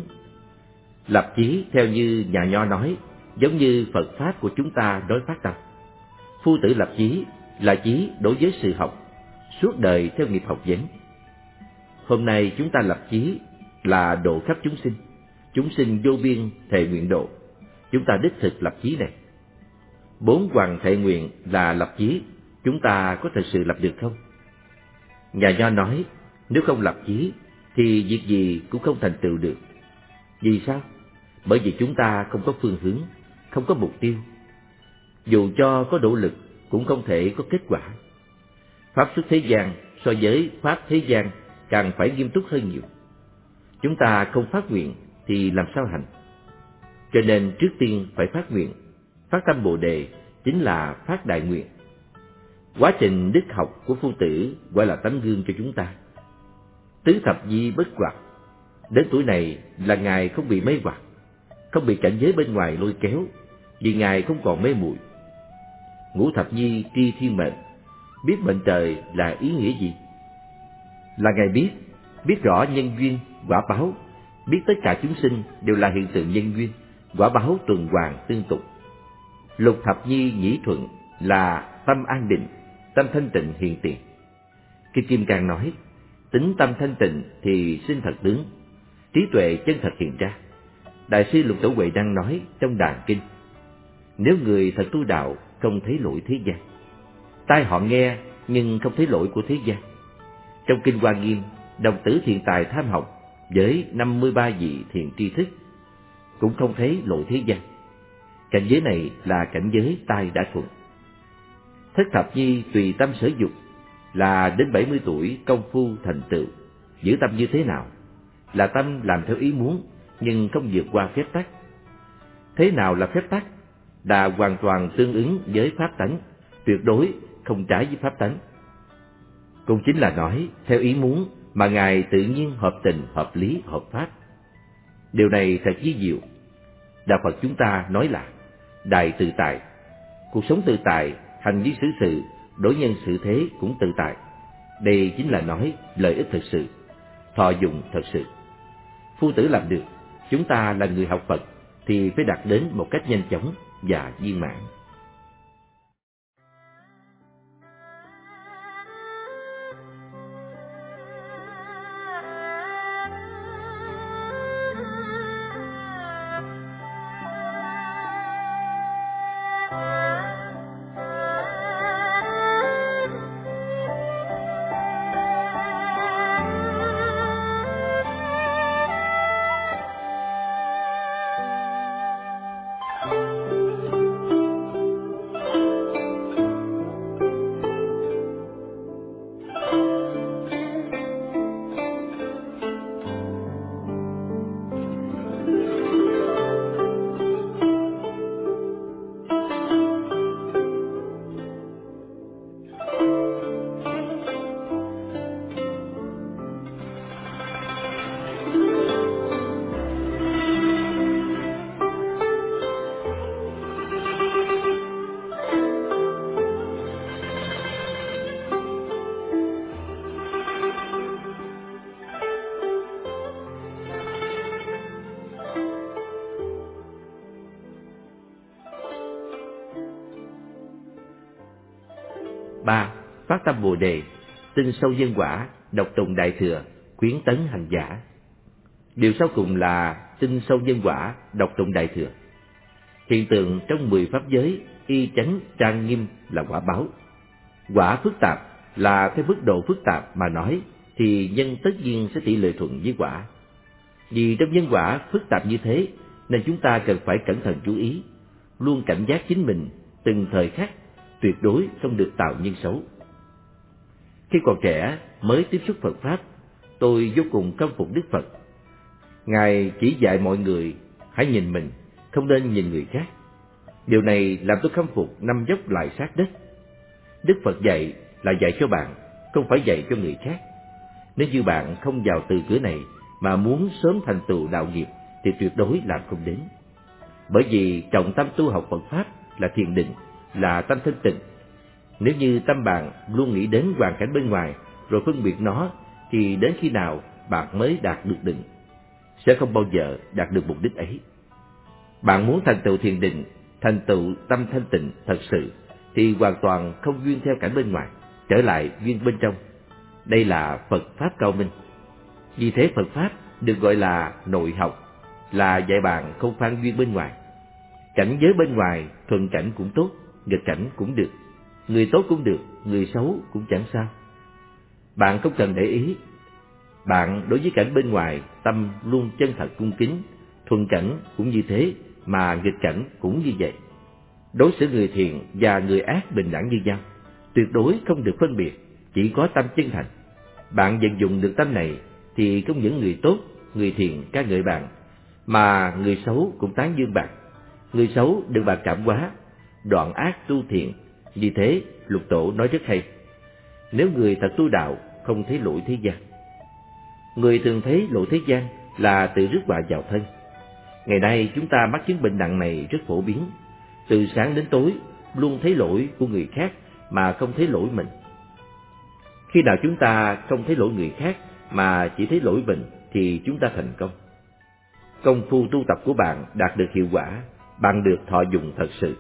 Lập chí theo như nhà Nho nói, giống như Phật Pháp của chúng ta nói phát tâm. Phu Tử lập chí là chí đối với sự học, suốt đời theo nghiệp học vấn. Hôm nay chúng ta lập chí là độ khắp chúng sinh. Chúng sinh vô biên thệ nguyện độ. Chúng ta đích thực lập chí này. Bốn hoàng thệ nguyện là lập chí, chúng ta có thật sự lập được không? Nhà Nho nói, nếu không lập chí thì việc gì cũng không thành tựu được. Vì sao? Bởi vì chúng ta không có phương hướng, không có mục tiêu. Dù cho có nỗ lực cũng không thể có kết quả. Pháp xuất thế gian so với pháp thế gian càng phải nghiêm túc hơn nhiều. Chúng ta không phát nguyện thì làm sao hành? Cho nên trước tiên phải phát nguyện. Phát tâm Bồ Đề chính là phát đại nguyện. Quá trình đức học của Phu Tử gọi là tấm gương cho chúng ta. Tứ thập di bất hoặc. Đến tuổi này là Ngài không bị mê hoặc, không bị cảnh giới bên ngoài lôi kéo, vì Ngài không còn mê muội. Ngũ thập di tri thiên mệnh. Biết mệnh trời là ý nghĩa gì? Là Ngài biết, biết rõ nhân duyên, quả báo, biết tất cả chúng sinh đều là hiện tượng nhân duyên, quả báo tuần hoàn tương tục. Lục thập nhi nhĩ thuận là tâm an định, tâm thanh tịnh hiện tiền. Kinh Kim Cang nói, tính tâm thanh tịnh thì sinh thật tướng, trí tuệ chân thật hiện ra. Đại sư Lục Tổ Huệ đang nói trong Đàn Kinh, nếu người thật tu đạo không thấy lỗi thế gian, tai họ nghe nhưng không thấy lỗi của thế gian. Trong Kinh Hoa Nghiêm, đồng tử thiện tài tham học với năm mươi ba vị thiện tri thức cũng không thấy lỗi thế gian. Cảnh giới này là cảnh giới tai đã thuận. Thất thập nhi tùy tâm sở dục là đến bảy mươi tuổi công phu thành tựu. Giữ tâm như thế nào? Là tâm làm theo ý muốn nhưng không vượt qua phép tắc. Thế nào là phép tắc? Là hoàn toàn tương ứng với pháp tánh, tuyệt đối không trái với pháp tánh. Cũng chính là nói theo ý muốn mà Ngài tự nhiên hợp tình, hợp lý, hợp pháp. Điều này thật vi diệu. Đạo Phật chúng ta nói là đại tự tại. Cuộc sống tự tại, hành vi xử sự, đối nhân xử thế cũng tự tại. Đây chính là nói lợi ích thực sự, thọ dụng thật sự. Phu tử làm được, chúng ta là người học Phật thì phải đạt đến một cách nhanh chóng và viên mãn. Ba. Phát tâm Bồ Đề, tin sâu nhân quả, đọc tụng Đại Thừa, khuyến tấn hành giả. Điều sau cùng là tin sâu nhân quả, đọc tụng Đại Thừa. Hiện tượng trong mười pháp giới, y chánh trang nghiêm là quả báo. Quả phức tạp là theo mức độ phức tạp mà nói, thì nhân tất nhiên sẽ tỷ lệ thuận với quả. Vì trong nhân quả phức tạp như thế, nên chúng ta cần phải cẩn thận chú ý, luôn cảnh giác chính mình từng thời khắc, tuyệt đối không được tạo nhân xấu. Khi còn trẻ mới tiếp xúc Phật pháp, tôi vô cùng khâm phục Đức Phật. Ngài chỉ dạy mọi người hãy nhìn mình, không nên nhìn người khác. Điều này làm tôi khâm phục năm dốc lại sát đất. Đức Phật dạy là dạy cho bạn, không phải dạy cho người khác. Nếu như bạn không vào từ cửa này mà muốn sớm thành tựu đạo nghiệp thì tuyệt đối làm không đến. Bởi vì trọng tâm tu học Phật pháp là thiền định, là tâm thanh tịnh. Nếu như tâm bạn luôn nghĩ đến hoàn cảnh bên ngoài rồi phân biệt nó, thì đến khi nào bạn mới đạt được định? Sẽ không bao giờ đạt được mục đích ấy. Bạn muốn thành tựu thiền định, thành tựu tâm thanh tịnh thật sự, thì hoàn toàn không duyên theo cảnh bên ngoài, trở lại duyên bên trong. Đây là Phật pháp cao minh. Vì thế Phật pháp được gọi là nội học, là dạy bạn không phan duyên bên ngoài. Cảnh giới bên ngoài thuận cảnh cũng tốt, nghịch cảnh cũng được, người tốt cũng được, người xấu cũng chẳng sao. Bạn không cần để ý. Bạn đối với cảnh bên ngoài tâm luôn chân thật cung kính, thuận cảnh cũng như thế, mà nghịch cảnh cũng như vậy. Đối xử người thiện và người ác bình đẳng như nhau, tuyệt đối không được phân biệt, chỉ có tâm chân thành. Bạn vận dụng được tâm này thì không những người tốt, người thiện ca ngợi bạn, mà người xấu cũng tán dương bạn. Người xấu được bạn cảm hóa, đoạn ác tu thiện. Vì thế Lục Tổ nói rất hay: nếu người thật tu đạo không thấy lỗi thế gian. Người thường thấy lỗi thế gian là tự rước họa vào thân. Ngày nay chúng ta mắc chứng bệnh nặng này rất phổ biến. Từ sáng đến tối luôn thấy lỗi của người khác mà không thấy lỗi mình. Khi nào chúng ta không thấy lỗi người khác mà chỉ thấy lỗi mình thì chúng ta thành công. Công phu tu tập của bạn đạt được hiệu quả, bạn được thọ dụng thật sự.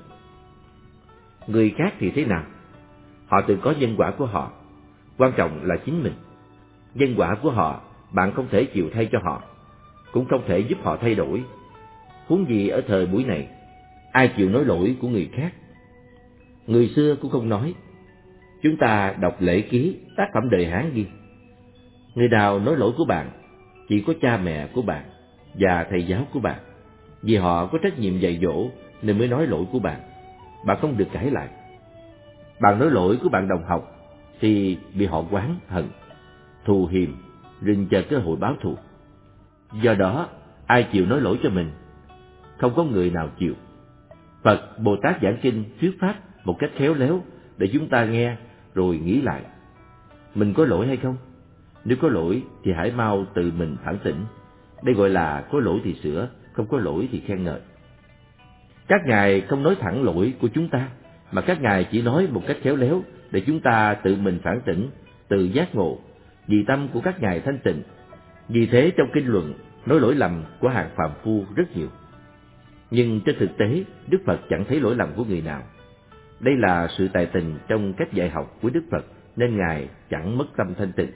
Người khác thì thế nào? Họ tự có nhân quả của họ, quan trọng là chính mình. Nhân quả của họ bạn không thể chịu thay cho họ, cũng không thể giúp họ thay đổi. Huống gì ở thời buổi này, ai chịu nói lỗi của người khác? Người xưa cũng không nói. Chúng ta đọc Lễ Ký, tác phẩm đời Hán ghi: người nào nói lỗi của bạn, chỉ có cha mẹ của bạn và thầy giáo của bạn, vì họ có trách nhiệm dạy dỗ nên mới nói lỗi của bạn. Bạn không được cãi lại. Bạn nói lỗi của bạn đồng học thì bị họ oán hận, thù hiềm, rình chờ cơ hội báo thù. Do đó, ai chịu nói lỗi cho mình? Không có người nào chịu. Phật, Bồ Tát giảng kinh thuyết pháp một cách khéo léo để chúng ta nghe rồi nghĩ lại. Mình có lỗi hay không? Nếu có lỗi thì hãy mau tự mình phản tỉnh. Đây gọi là có lỗi thì sửa, không có lỗi thì khen ngợi. Các ngài không nói thẳng lỗi của chúng ta, mà các ngài chỉ nói một cách khéo léo để chúng ta tự mình phản tỉnh, tự giác ngộ, vì tâm của các ngài thanh tịnh. Vì thế trong kinh luận nói lỗi lầm của hàng phàm phu rất nhiều. Nhưng trên thực tế, Đức Phật chẳng thấy lỗi lầm của người nào. Đây là sự tài tình trong cách dạy học của Đức Phật, nên ngài chẳng mất tâm thanh tịnh.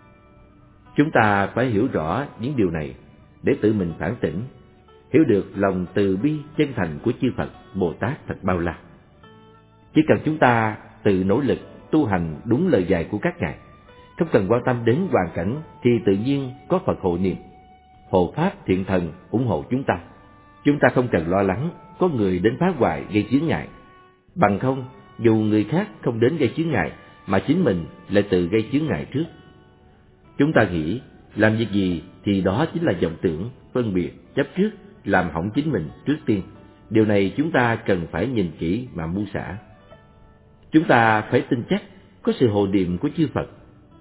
Chúng ta phải hiểu rõ những điều này để tự mình phản tỉnh, hiểu được lòng từ bi chân thành của chư Phật, Bồ Tát thật bao la. Chỉ cần chúng ta tự nỗ lực tu hành đúng lời dạy của các ngài, không cần quan tâm đến hoàn cảnh, thì tự nhiên có Phật hộ niệm, hộ pháp thiện thần ủng hộ chúng ta. Chúng ta không cần lo lắng có người đến phá hoại gây chướng ngại. Bằng không, dù người khác không đến gây chướng ngại, mà chính mình lại tự gây chướng ngại trước. Chúng ta nghĩ làm việc gì thì đó chính là vọng tưởng, phân biệt, chấp trước, làm hỏng chính mình trước tiên. Điều này chúng ta cần phải nhìn kỹ mà mưu xả. Chúng ta phải tin chắc có sự hộ niệm của chư Phật.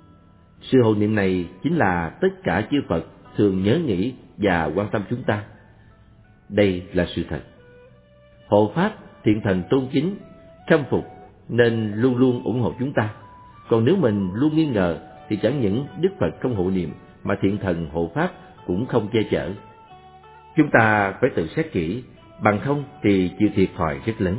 Sự hộ niệm này chính là tất cả chư Phật thường nhớ nghĩ và quan tâm chúng ta. Đây là sự thật. Hộ pháp thiện thần tôn kính, khâm phục nên luôn luôn ủng hộ chúng ta. Còn nếu mình luôn nghi ngờ thì chẳng những Đức Phật không hộ niệm mà thiện thần hộ pháp cũng không che chở. Chúng ta phải tự xét kỹ, bằng không thì chịu thiệt thòi rất lớn.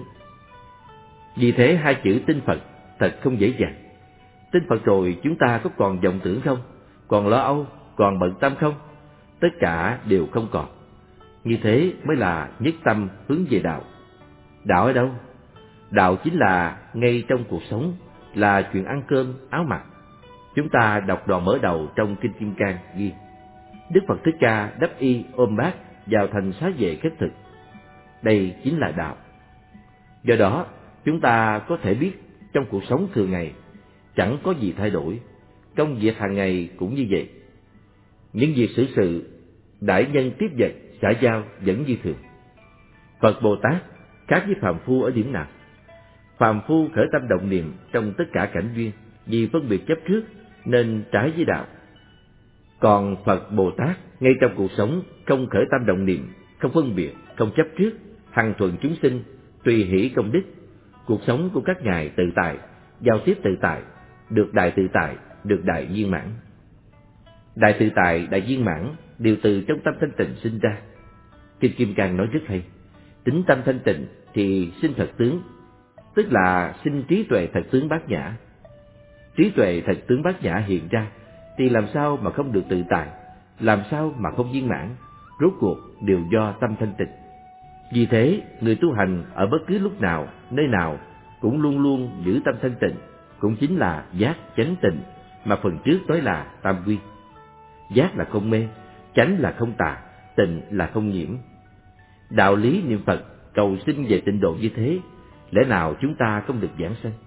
Vì thế hai chữ tin Phật thật không dễ dàng. Tin Phật rồi chúng ta có còn vọng tưởng không? Còn lo âu, còn bận tâm không? Tất cả đều không còn. Như thế mới là nhất tâm hướng về đạo. Đạo ở đâu? Đạo chính là ngay trong cuộc sống, là chuyện ăn cơm, áo mặc. Chúng ta đọc đoạn mở đầu trong Kinh Kim Cang ghi: Đức Phật Thích Ca đắp y ôm bát vào thành xá vệ khất thực. Đây chính là đạo. Do đó, chúng ta có thể biết trong cuộc sống thường ngày chẳng có gì thay đổi, công việc hàng ngày cũng như vậy. Những việc xử sự, đại nhân tiếp vật, xã giao vẫn như thường. Phật Bồ Tát khác với phàm phu ở điểm nào? Phàm phu khởi tâm động niệm trong tất cả cảnh duyên, vì phân biệt chấp trước nên trái với đạo. Còn Phật Bồ Tát ngay trong cuộc sống không khởi tâm động niệm, không phân biệt, không chấp trước, hằng thuận chúng sinh, tùy hỷ công đức. Cuộc sống của các ngài tự tại, giao tiếp tự tại, được đại tự tại, được đại viên mãn. Đại tự tại, đại viên mãn đều từ trong tâm thanh tịnh sinh ra. Kinh Kim Cang nói rất hay: tính tâm thanh tịnh thì sinh thật tướng, tức là sinh trí tuệ thật tướng bát nhã. Trí tuệ thật tướng bát nhã hiện ra thì làm sao mà không được tự tại, làm sao mà không viên mãn? Rốt cuộc đều do tâm thanh tịnh. Vì thế, người tu hành ở bất cứ lúc nào, nơi nào cũng luôn luôn giữ tâm thanh tịnh, cũng chính là giác chánh tịnh, mà phần trước nói là tam quy. Giác là không mê, chánh là không tà, tịnh là không nhiễm. Đạo lý niệm Phật cầu xin về tịnh độ như thế, lẽ nào chúng ta không được giảng sanh?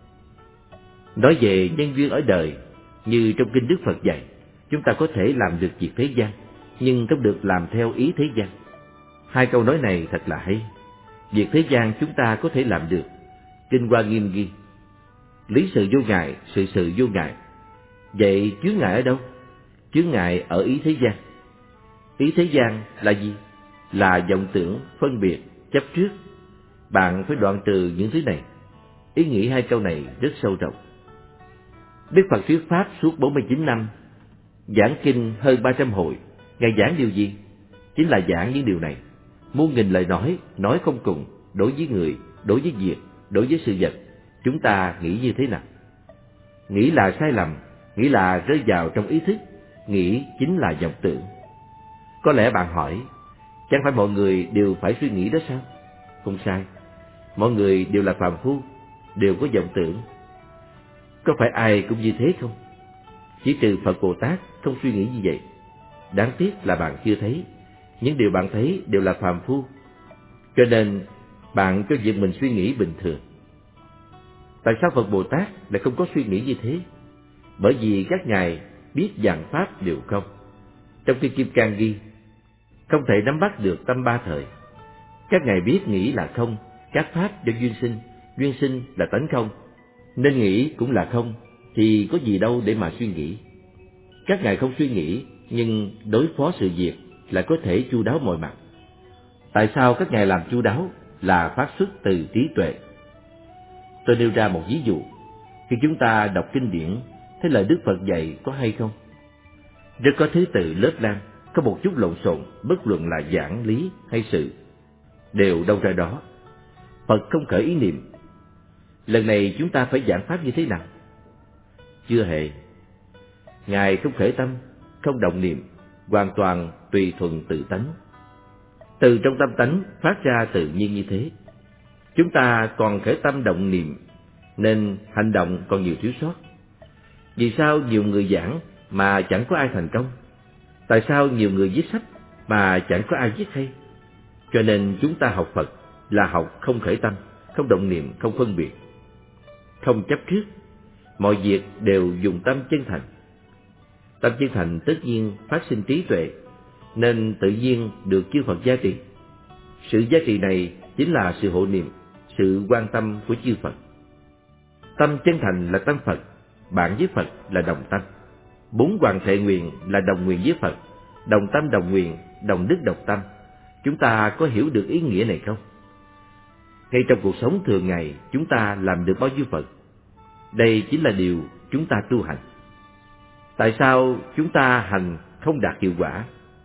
Nói về nhân duyên ở đời, như trong kinh Đức Phật dạy, chúng ta có thể làm được việc thế gian, nhưng không được làm theo ý thế gian. Hai câu nói này thật là hay. Việc thế gian chúng ta có thể làm được. Kinh Hoa Nghiêm ghi: lý sự vô ngại, sự sự vô ngại. Vậy chướng ngại ở đâu? Chướng ngại ở ý thế gian. Ý thế gian là gì? Là vọng tưởng, phân biệt, chấp trước. Bạn phải đoạn trừ những thứ này. Ý nghĩ hai câu này rất sâu rộng. Đức Phật thuyết pháp suốt bốn mươi chín năm, giảng kinh hơn ba trăm hồi. Ngài giảng điều gì? Chính là giảng những điều này. Muôn nghìn lời nói, nói không cùng, đối với người, đối với việc, đối với sự vật. Chúng ta nghĩ như thế nào? Nghĩ là sai lầm, nghĩ là rơi vào trong ý thức, nghĩ chính là vọng tưởng. Có lẽ bạn hỏi, chẳng phải mọi người đều phải suy nghĩ đó sao? Không sai, mọi người đều là phàm phu, đều có vọng tưởng. Có phải ai cũng như thế không? Chỉ trừ Phật Bồ Tát không suy nghĩ như vậy. Đáng tiếc là bạn chưa thấy. Những điều bạn thấy đều là phàm phu, cho nên bạn cho việc mình suy nghĩ bình thường. Tại sao Phật Bồ Tát lại không có suy nghĩ như thế? Bởi vì các ngài biết vạn pháp đều không. Trong kinh Kim Cang ghi, không thể nắm bắt được tâm ba thời. Các ngài biết nghĩ là không, các pháp do duyên sinh, duyên sinh là tánh không, nên nghĩ cũng là không, thì có gì đâu để mà suy nghĩ. Các ngài không suy nghĩ, nhưng đối phó sự việc là có thể chu đáo mọi mặt. Tại sao các ngài làm chu đáo? Là phát xuất từ trí tuệ. Tôi nêu ra một ví dụ. Khi chúng ta đọc kinh điển, thế lời Đức Phật dạy có hay không? Rất có thứ tự lớp lan, có một chút lộn xộn, bất luận là giảng lý hay sự, đều đâu ra đó. Phật không khởi ý niệm. Lần này chúng ta phải giảng pháp như thế nào? Chưa hề. Ngài không khởi tâm, không động niệm, hoàn toàn tùy thuận tự tánh. Từ trong tâm tánh phát ra tự nhiên như thế. Chúng ta còn khởi tâm động niệm, nên hành động còn nhiều thiếu sót. Vì sao nhiều người giảng mà chẳng có ai thành công? Tại sao nhiều người viết sách mà chẳng có ai viết hay? Cho nên chúng ta học Phật là học không khởi tâm, không động niệm, không phân biệt, không chấp trước. Mọi việc đều dùng tâm chân thành. Tâm chân thành tất nhiên phát sinh trí tuệ, nên tự nhiên được chư Phật gia trì. Sự giá trị này chính là sự hộ niệm, sự quan tâm của chư Phật. Tâm chân thành là tâm Phật, bạn với Phật là đồng tâm. Bốn hoàng thệ nguyện là đồng nguyện với Phật, đồng tâm đồng nguyện, đồng đức đồng tâm. Chúng ta có hiểu được ý nghĩa này không? Ngay trong cuộc sống thường ngày, chúng ta làm được bao nhiêu Phật? Đây chính là điều chúng ta tu hành. Tại sao chúng ta hành không đạt hiệu quả?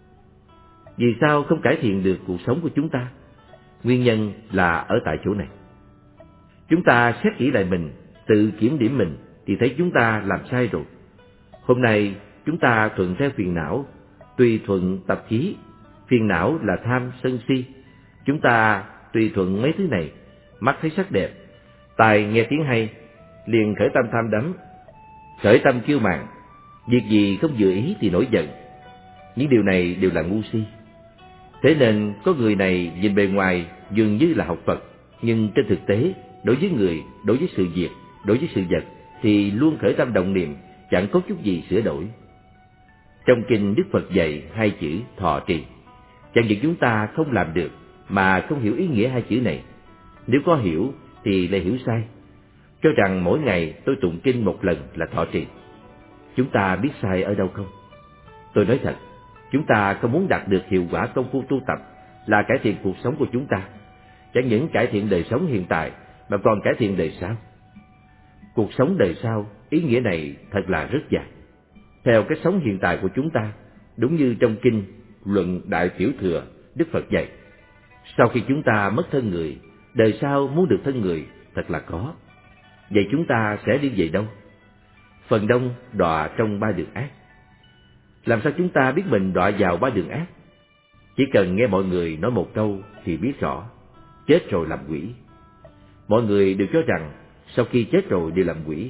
Vì sao không cải thiện được cuộc sống của chúng ta? Nguyên nhân là ở tại chỗ này. Chúng ta xét kỹ lại mình, tự kiểm điểm mình, thì thấy chúng ta làm sai rồi. Hôm nay chúng ta thuận theo phiền não, tùy thuận tập khí. Phiền não là tham sân si. Chúng ta tùy thuận mấy thứ này. Mắt thấy sắc đẹp, tai nghe tiếng hay, liền khởi tâm tham đắm, khởi tâm kiêu mạn. Việc gì không vừa ý thì nổi giận. Những điều này đều là ngu si. Thế nên có người này nhìn bề ngoài dường như là học Phật, nhưng trên thực tế, đối với người, đối với sự việc, đối với sự vật thì luôn khởi tâm động niệm, chẳng có chút gì sửa đổi. Trong kinh Đức Phật dạy hai chữ thọ trì. Chẳng những chúng ta không làm được mà không hiểu ý nghĩa hai chữ này. Nếu có hiểu thì lại hiểu sai, cho rằng mỗi ngày tôi tụng kinh một lần là thọ trì. Chúng ta biết sai ở đâu không? Tôi nói thật, chúng ta không muốn đạt được hiệu quả công phu tu tập là cải thiện cuộc sống của chúng ta. Chẳng những cải thiện đời sống hiện tại mà còn cải thiện đời sau. Cuộc sống đời sau, ý nghĩa này thật là rất dài. Theo cách sống hiện tại của chúng ta, đúng như trong kinh Luận Đại Tiểu Thừa, Đức Phật dạy, sau khi chúng ta mất thân người, đời sau muốn được thân người thật là có. Vậy chúng ta sẽ đi về đâu? Phần đông đọa trong ba đường ác. Làm sao chúng ta biết mình đọa vào ba đường ác? Chỉ cần nghe mọi người nói một câu thì biết rõ, chết rồi làm quỷ. Mọi người đều cho rằng sau khi chết rồi đều làm quỷ.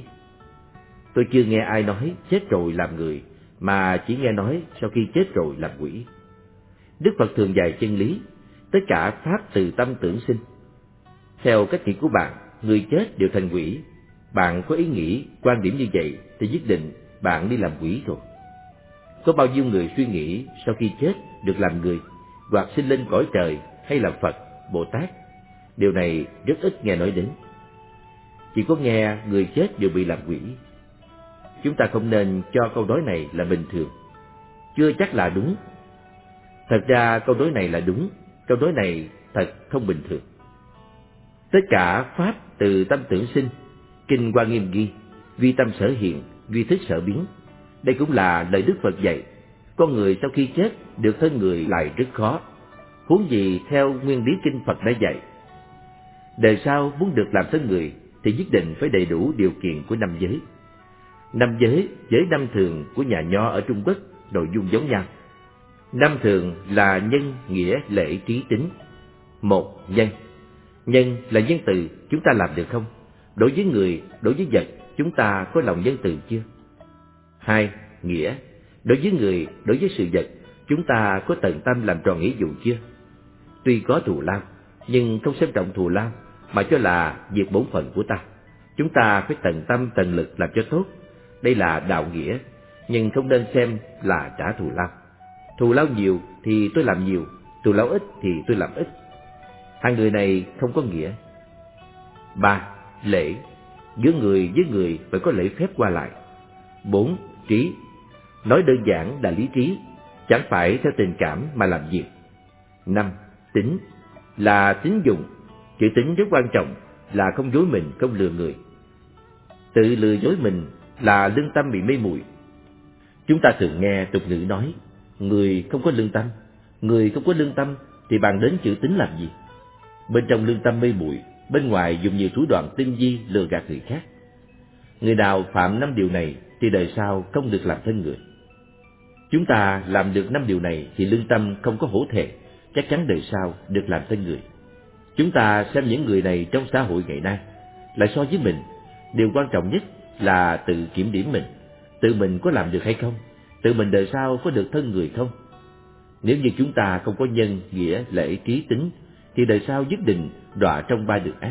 Tôi chưa nghe ai nói chết rồi làm người, mà chỉ nghe nói sau khi chết rồi làm quỷ. Đức Phật thường dạy chân lý, tất cả pháp từ tâm tưởng sinh. Theo cách nghĩ của bạn, người chết đều thành quỷ. Bạn có ý nghĩ, quan điểm như vậy thì nhất định bạn đi làm quỷ rồi. Có bao nhiêu người suy nghĩ sau khi chết được làm người, hoặc sinh lên cõi trời hay làm Phật, Bồ Tát? Điều này rất ít nghe nói đến. Chỉ có nghe người chết đều bị làm quỷ. Chúng ta không nên cho câu nói này là bình thường. Chưa chắc là đúng. Thật ra câu nói này là đúng. Câu nói này thật không bình thường. Tất cả pháp từ tâm tưởng sinh. Kinh Hoa Nghiêm ghi, vi tâm sở hiện, duy thức sở biến. Đây cũng là lời Đức Phật dạy. Con người sau khi chết được thân người lại rất khó. Huống gì theo nguyên lý kinh Phật đã dạy, đời sau muốn được làm thân người thì nhất định phải đầy đủ điều kiện của năm giới. Năm giới với năm thường của nhà Nho ở Trung Quốc nội dung giống nhau. Năm thường là nhân, nghĩa, lễ, trí, tính. Một, nhân. Nhân là nhân từ, chúng ta làm được không? Đối với người, đối với vật, chúng ta có lòng nhân từ chưa? Hai, nghĩa. Đối với người, đối với sự vật, chúng ta có tận tâm làm tròn nghĩa vụ chưa? Tuy có thù lao, nhưng không xem trọng thù lao mà cho là việc bổn phận của ta. Chúng ta phải tận tâm tận lực làm cho tốt. Đây là đạo nghĩa, nhưng không nên xem là trả thù lao. Thù lao nhiều thì tôi làm nhiều, thù lao ít thì tôi làm ít. Hai người này không có nghĩa. Ba, lễ. Giữa người với người phải có lễ phép qua lại. Bốn, trí. Nói đơn giản là lý trí, chẳng phải theo tình cảm mà làm việc. Năm, tính. Là tín dụng. Chữ tính rất quan trọng, là không dối mình, không lừa người. Tự lừa dối mình là lương tâm bị mê muội. Chúng ta thường nghe tục ngữ nói, người không có lương tâm, người không có lương tâm thì bàn đến chữ tính làm gì? Bên trong lương tâm mê muội, bên ngoài dùng nhiều thủ đoạn tinh vi lừa gạt người khác. Người nào phạm năm điều này thì đời sau không được làm thân người. Chúng ta làm được năm điều này thì lương tâm không có hổ thẹn, chắc chắn đời sau được làm thân người. Chúng ta xem những người này trong xã hội ngày nay, lại so với mình, điều quan trọng nhất là tự kiểm điểm mình, tự mình có làm được hay không, tự mình đời sau có được thân người không. Nếu như chúng ta không có nhân, nghĩa, lễ, trí, tính thì đời sau nhất định đọa trong ba đường ác.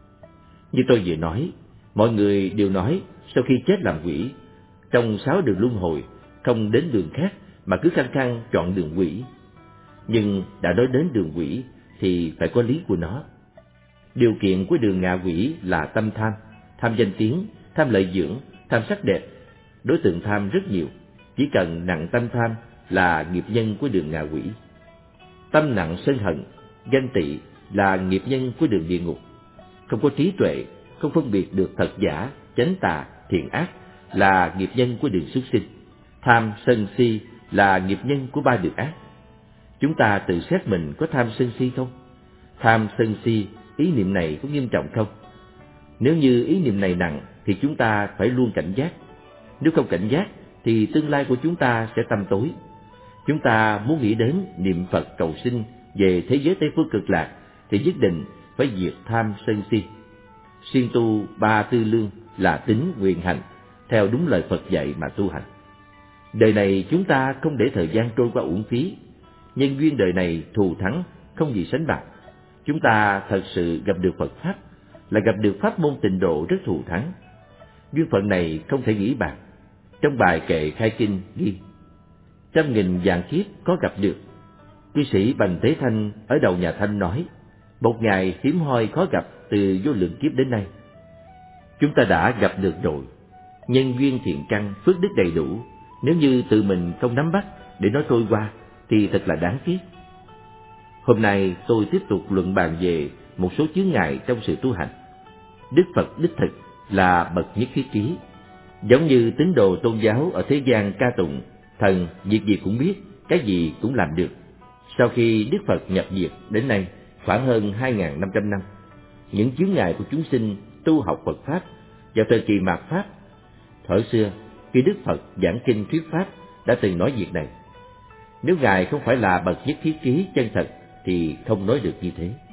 Như tôi vừa nói, mọi người đều nói sau khi chết làm quỷ, trong sáu đường luân hồi không đến đường khác mà cứ khăng khăng chọn đường quỷ. Nhưng đã nói đến đường quỷ thì phải có lý của nó. Điều kiện của đường ngạ quỷ là tâm tham, tham danh tiếng, tham lợi dưỡng, tham sắc đẹp. Đối tượng tham rất nhiều, chỉ cần nặng tâm tham là nghiệp nhân của đường ngạ quỷ. Tâm nặng sân hận, ganh tị là nghiệp nhân của đường địa ngục. Không có trí tuệ, không phân biệt được thật giả, chánh tà, thiện ác là nghiệp nhân của đường súc sinh. Tham sân si là nghiệp nhân của ba đường ác. Chúng ta tự xét mình có tham sân si không? Tham sân si, ý niệm này có nghiêm trọng không? Nếu như ý niệm này nặng thì chúng ta phải luôn cảnh giác. Nếu không cảnh giác thì tương lai của chúng ta sẽ tăm tối. Chúng ta muốn nghĩ đến niệm Phật cầu sinh về thế giới Tây Phương Cực Lạc thì nhất định phải diệt tham sân si. Siêng tu ba tư lương là tín nguyện hành, theo đúng lời Phật dạy mà tu hành. Đời này chúng ta không để thời gian trôi qua uổng phí. Nhân duyên đời này thù thắng không gì sánh bằng. Chúng ta thật sự gặp được Phật Pháp, là gặp được pháp môn tịnh độ rất thù thắng. Duyên phận này không thể nghĩ bàn. Trong bài kệ khai kinh ghi: trăm nghìn vạn kiếp có gặp được. Cư sĩ Bành Thế Thanh ở đầu nhà Thanh nói, một ngày hiếm hoi khó gặp từ vô lượng kiếp đến nay. Chúng ta đã gặp được rồi. Nhân duyên thiện căn, phước đức đầy đủ. Nếu như tự mình không nắm bắt để nó trôi qua thì thật là đáng tiếc. Hôm nay tôi tiếp tục luận bàn về một số chướng ngại trong sự tu hành. Đức Phật đích thực là bậc nhất thiết trí. Giống như tín đồ tôn giáo ở thế gian ca tụng, thần việc gì cũng biết, cái gì cũng làm được. Sau khi Đức Phật nhập diệt đến nay khoảng hơn hai nghìn năm trăm năm, những chướng ngại của chúng sinh tu học Phật Pháp vào thời kỳ mạt Pháp. Thuở xưa, khi Đức Phật giảng kinh thuyết Pháp đã từng nói việc này. Nếu Ngài không phải là bậc nhất thiết trí chân thật thì không nói được như thế.